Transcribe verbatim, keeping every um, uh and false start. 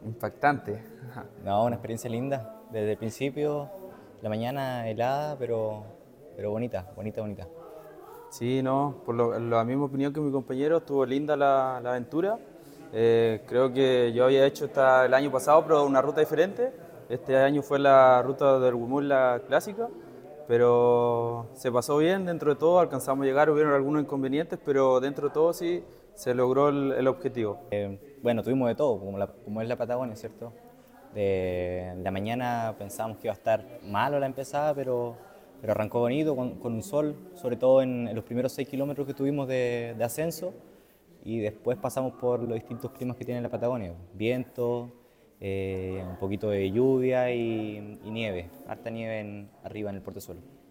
Impactante. Ajá. No, una experiencia linda. Desde el principio, la mañana helada, pero, pero bonita, bonita, bonita. Sí, no, por lo- la misma opinión que mi compañero, estuvo linda la, la aventura. Eh, creo que yo había hecho esta el año pasado, pero una ruta diferente. Este año fue la ruta del Humul, la clásica, pero se pasó bien dentro de todo, alcanzamos a llegar, hubieron algunos inconvenientes, pero dentro de todo sí se logró el, el objetivo. Bueno, tuvimos de todo, como, la- como es la Patagonia, ¿cierto? De la mañana pensábamos que iba a estar malo la empezada, pero, pero arrancó bonito, con, con un sol, sobre todo en, en los primeros seis kilómetros que tuvimos de, de ascenso, y después pasamos por los distintos climas que tiene la Patagonia: viento, eh, un poquito de lluvia y, y nieve, harta nieve en- arriba en el portezuelo.